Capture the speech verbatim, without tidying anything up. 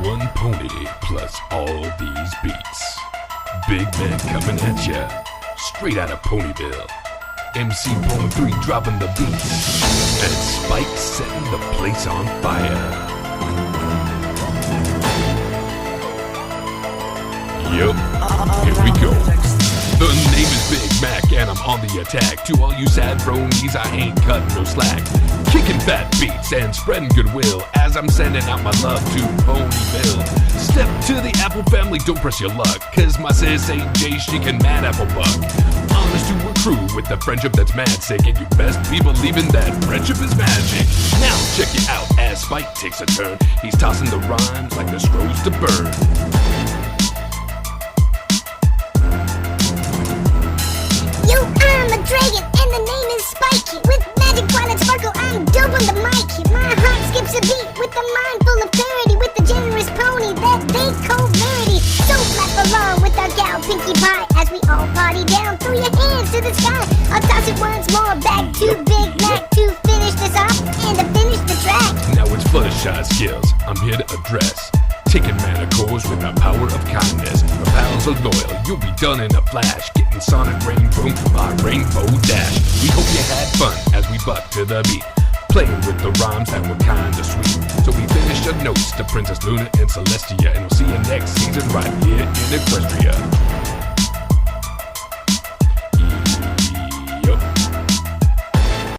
One pony plus all these beats. Big man coming at ya, straight out of Ponyville. M C Pony three dropping the beats, and Spike setting the place on fire. Yup, here we go. The name is Big Mac and I'm on the attack. To all you sad bronies, I ain't cutting no slack. Kicking fat beats and spreading goodwill as I'm sending out my love to Ponyville. Step to the Apple family, don't press your luck, cause my sis ain't Jay, she can mad apple buck. Honest to a crew with a friendship that's mad sick, and you best be believing that friendship is magic. Now check it out as Spike takes a turn. He's tossing the rhymes like the scrolls to burn. Yo, I'm a dragon, and the name is Spikey. With magic twilight sparkle, I'm dope on the mic. My heart skips a beat with a mind full of clarity, with the generous pony that they call Verity. So clap along with our gal Pinkie Pie as we all party down. Throw your hands to the sky. I'll toss it once more back to Big Mac to finish this off and to finish the track. Now it's Fluttershy skills I'm here to address. Taking mana cores with the power of kindness. The pals are loyal, you'll be done in a flash. Getting Sonic Rainbow, my Rainbow Dash. We hope you had fun as we buck to the beat, playing with the rhymes that were kinda sweet. So we finish our notes to Princess Luna and Celestia, and we'll see you next season right here in Equestria.